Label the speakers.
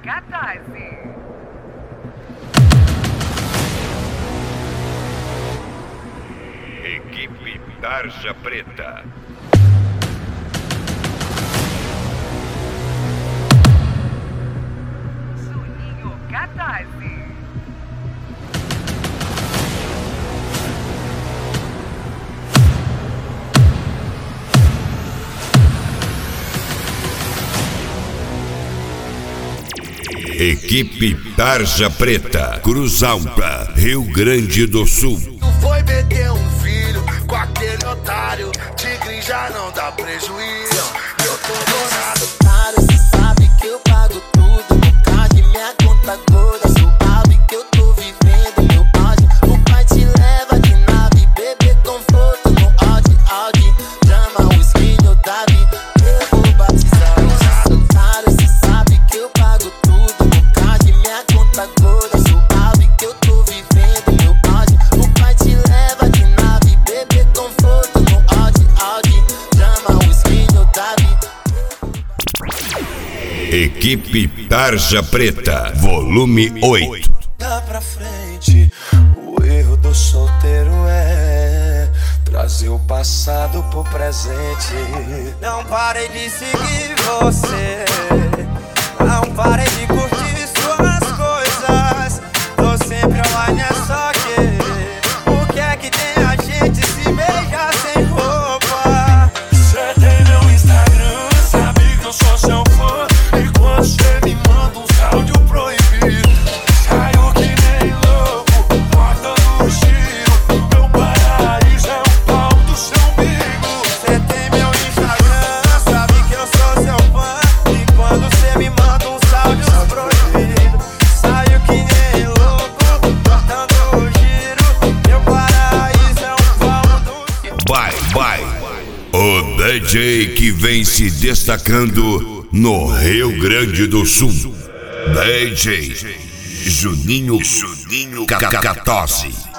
Speaker 1: Catarse.
Speaker 2: Equipe Tarja Preta.
Speaker 1: Juninho Catarse.
Speaker 2: Equipe Tarja Preta, Cruz Alta, Rio Grande do Sul.
Speaker 3: Tu foi meter um filho com aquele otário, tigre já não dá prejuízo. Eu tô bolado.
Speaker 4: Cara, cê sabe que eu pago tudo, no card minha conta toda. Suave que eu tô vivendo meu auge. O pai te leva de nave, bebê conforto no Audi, Audi. Chama o espinho Davi, eu vou batizar. Cara, cê sabe que eu pago tudo, no card minha conta toda. Suave que eu tô vivendo meu auge. O pai te leva de nave, bebê conforto no Audi, Audi. Chama o espinho Davi.
Speaker 2: Equipe Tarja Preta, volume 8.
Speaker 3: Dá pra frente, o erro do solteiro é trazer o passado pro presente.
Speaker 5: Não parei de seguir você, não parei de curtir suas coisas. Tô sempre online, é só que o que é que tem a gente se beijar sem roupa?
Speaker 3: Cê tem meu Instagram, sabe que eu sou seu fã. E quando cê me manda um áudio proibido, saio que nem louco, cortando o giro. Meu paraíso é o pau do seu umbigo.
Speaker 5: Cê tem meu Instagram, sabe que eu sou seu fã. E quando cê me manda uns áudios proibidos, saio que nem louco, cortando o giro. Meu paraíso é um pau do seu.
Speaker 2: Vai, o DJ que vem se destacando no Rio Grande do Sul. DJ Juninho Catarse.